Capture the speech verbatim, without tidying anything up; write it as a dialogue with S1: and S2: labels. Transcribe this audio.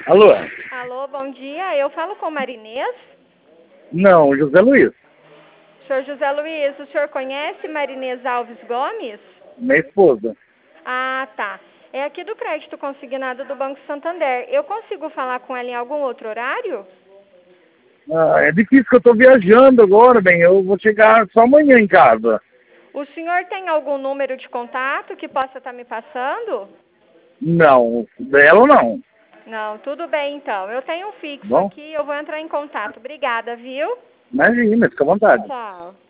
S1: Alô?
S2: Alô, bom dia. Eu falo com Marinês?
S1: Não, José Luiz.
S2: Senhor José Luiz, o senhor conhece Marinês Alves Gomes?
S1: Minha esposa.
S2: Ah, tá. É aqui do crédito consignado do Banco Santander. Eu consigo falar com ela em algum outro horário?
S1: Ah, é difícil que eu estou viajando agora, bem. Eu vou chegar só amanhã em casa.
S2: O senhor tem algum número de contato que possa estar me passando?
S1: Não, dela não.
S2: Não, tudo bem então. Eu tenho um fixo
S1: Bom,
S2: aqui, eu vou entrar em contato. Obrigada, viu?
S1: imagina, fica à vontade.
S2: Tchau.